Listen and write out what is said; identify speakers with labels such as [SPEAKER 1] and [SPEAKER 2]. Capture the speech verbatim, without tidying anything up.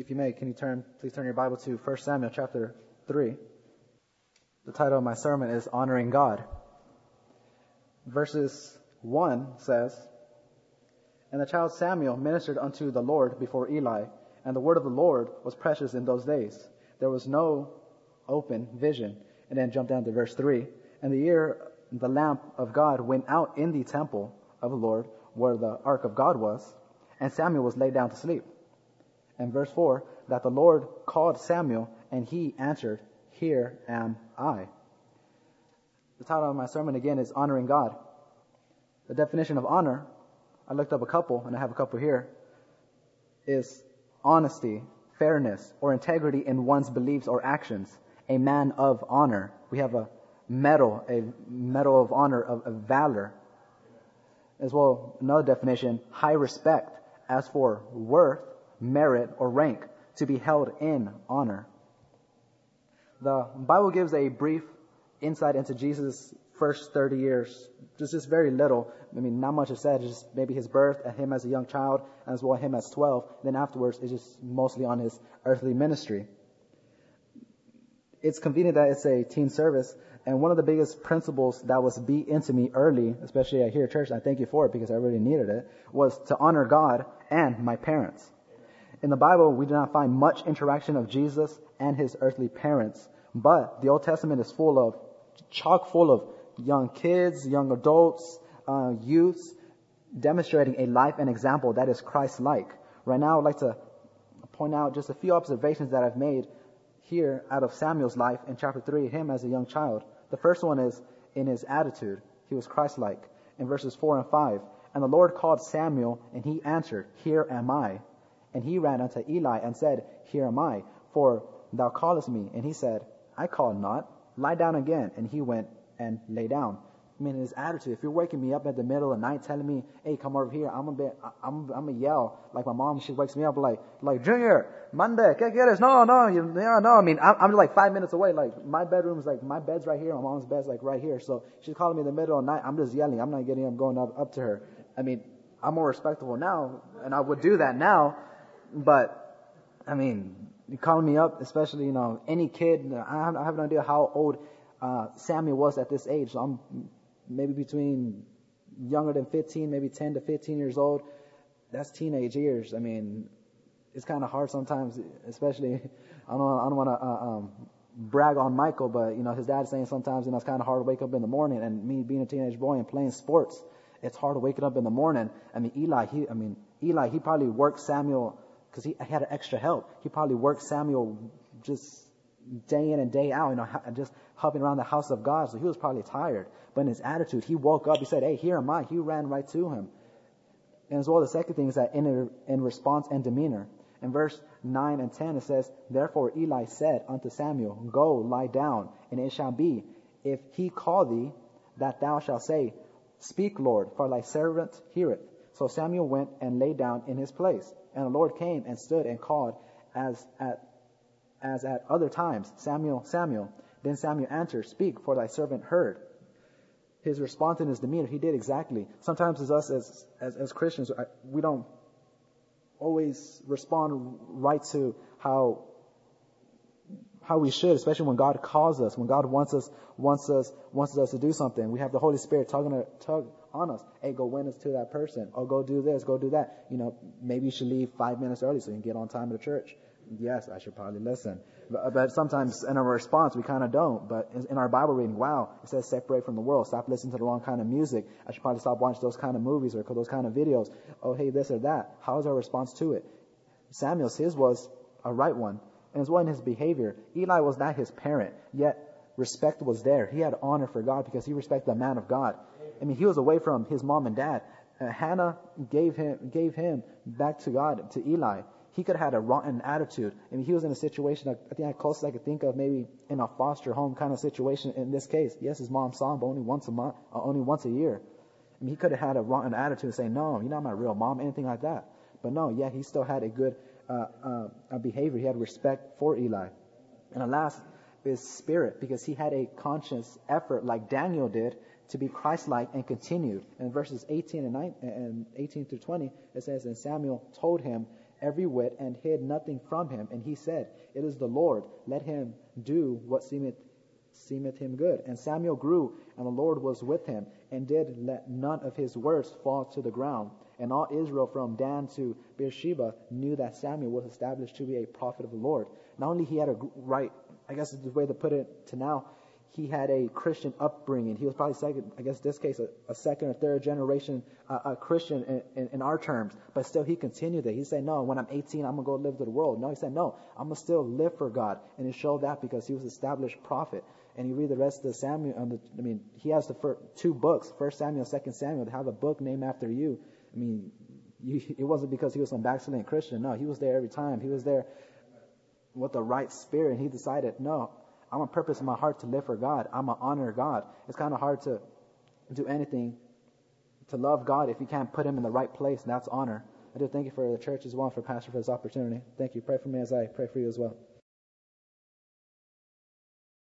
[SPEAKER 1] If you may, can you turn, please turn your Bible to First Samuel chapter three. The title of my sermon is Honoring God. Verses one says, And the child Samuel ministered unto the Lord before Eli, and the word of the Lord was precious in those days. There was no open vision. And then jump down to verse three. And the year the lamp of God went out in the temple of the Lord, where the ark of God was, and Samuel was laid down to sleep. And verse four, that the Lord called Samuel, and he answered, Here am I. The title of my sermon again is Honoring God. The definition of honor, I looked up a couple, and I have a couple here, is honesty, fairness, or integrity in one's beliefs or actions. A man of honor. We have a medal, a medal of honor, of, of valor. As well, another definition, high respect, as for worth, merit, or rank, to be held in honor. The Bible gives a brief insight into Jesus' first thirty years. Just, just very little. I mean, not much is said. Just maybe his birth, and him as a young child, and as well him as twelve. Then afterwards, it's just mostly on his earthly ministry. It's convenient that it's a teen service, and one of the biggest principles that was beat into me early, especially here at church, and I thank you for it because I really needed it, was to honor God and my parents. In the Bible, we do not find much interaction of Jesus and his earthly parents, but the Old Testament is full of, chock full of young kids, young adults, uh, youths, demonstrating a life and example that is Christ-like. Right now, I'd like to point out just a few observations that I've made here out of Samuel's life in chapter three, him as a young child. The first one is in his attitude. He was Christ-like. In verses four and five, And the Lord called Samuel, and he answered, Here am I. And he ran unto Eli and said, Here am I, for thou callest me. And he said, I called not. Lie down again. And he went and lay down. I mean, his attitude. If you're waking me up at the middle of the night, telling me, "Hey, come over here," I'm a bit, I'm, I'm a yell like my mom. She wakes me up like, like Junior, Monday, ¿qué quieres? No, no, you, yeah, no. I mean, I'm, I'm like five minutes away. Like my bedroom is like my bed's right here. My mom's bed's like right here. So she's calling me in the middle of the night. I'm just yelling. I'm not getting up, going up, up to her. I mean, I'm more respectable now, and I would do that now. But I mean, you calling me up, especially you know any kid. I have, I have no idea how old uh, Samuel was at this age. So I'm maybe between younger than fifteen, maybe ten to fifteen years old. That's teenage years. I mean, it's kind of hard sometimes, especially, I don't, I don't want to uh, um, brag on Michael, but, you know, his dad's saying sometimes, you know, it's kind of hard to wake up in the morning, and me being a teenage boy and playing sports, it's hard to wake up in the morning. I mean, Eli, he, I mean, Eli, he probably worked Samuel, because he, he had extra help. He probably worked Samuel just day in and day out, you know, just hopping around the house of God. So he was probably tired. But in his attitude, he woke up, he said, hey, here am I. He ran right to him. And as well, the second thing is that in, in response and demeanor. In verse nine and ten, it says, Therefore Eli said unto Samuel, Go, lie down, and it shall be, if he call thee, that thou shalt say, Speak, Lord, for thy servant heareth. So Samuel went and lay down in his place. And the Lord came and stood and called as at as at other times, Samuel, Samuel. Then Samuel answered, Speak, for thy servant heard. His response in his demeanor, he did exactly. Sometimes as us as, as, as Christians, we don't always respond right to how how we should, especially when God calls us, when God wants us wants us wants us to do something. We have the Holy Spirit tugging tug on us. Hey, go witness to that person. Or go do this, go do that. You know, maybe you should leave five minutes early so you can get on time to church. Yes, I should probably listen. But, but sometimes in our response, we kind of don't. But in, in our Bible reading, wow, it says separate from the world. Stop listening to the wrong kind of music. I should probably stop watching those kind of movies or those kind of videos. Oh, hey, this or that. How is our response to it? Samuel's, his was a right one. And as well in his behavior. Eli was not his parent, yet respect was there. He had honor for God because he respected the man of God. I mean, he was away from his mom and dad. Uh, Hannah gave him gave him back to God, to Eli. He could have had a rotten attitude. I mean, he was in a situation, I think the closest I could think of, maybe in a foster home kind of situation in this case. Yes, his mom saw him, but only once a month, uh, only once a year. I mean, he could have had a rotten attitude and say, no, you're not my real mom, anything like that. But no, yet he still had a good uh, uh, behavior. He had respect for Eli. And the last is spirit, because he had a conscious effort, like Daniel did, to be Christ-like and continue. In verses eighteen and, nine, and eighteen through twenty, it says, And Samuel told him, every whit, and hid nothing from him. And he said, It is the Lord, let him do what seemeth seemeth him good. And Samuel grew, and the Lord was with him, and did let none of his words fall to the ground. And all Israel from Dan to Beersheba knew that Samuel was established to be a prophet of the Lord. Not only he had a right, I guess is the way to put it to now, he had a Christian upbringing. He was probably second, I guess this case, a, a second or third generation uh, a Christian in, in, in our terms. But still, he continued it. He said, no, when I'm eighteen, I'm going to go live to the world. No, he said, no, I'm going to still live for God. And he showed that because he was an established prophet. And you read the rest of Samuel, um, the, I mean, he has the first two books, First Samuel, Second Samuel, to have a book named after you. I mean, you, it wasn't because he was some backsliding Christian. No, he was there every time. He was there with the right spirit. And he decided, no, I'm on purpose in my heart to live for God. I'm going to honor God. It's kind of hard to do anything to love God if you can't put him in the right place, and that's honor. I do thank you for the church as well, for Pastor, for this opportunity. Thank you. Pray for me as I pray for you as well.